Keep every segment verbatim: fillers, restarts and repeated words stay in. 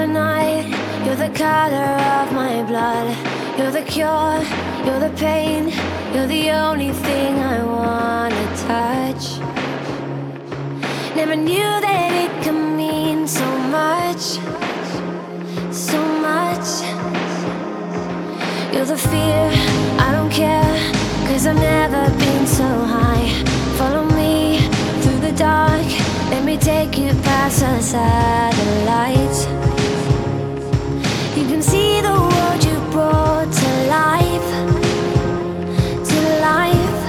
night, you're the color of my blood. You're the cure, you're the pain, you're the only thing I wanna touch. Never knew that it could mean so much, so much. You're the fear, I don't care, cause I've never been so high. Follow me through the dark, let me take you past the satellites. You can see the world you brought to life, to life.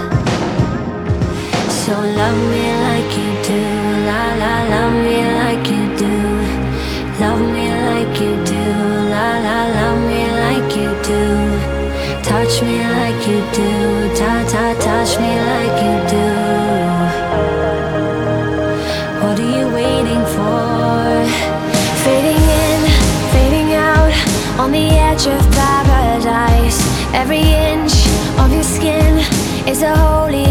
So love me like you do, la la, love me like you do. Love me like you do, la la, love me like you do. Touch me like you do, ta ta, touch me like you do. What are you waiting for? Fading in, fading out, on the edge of paradise. Every inch of your skin is a holy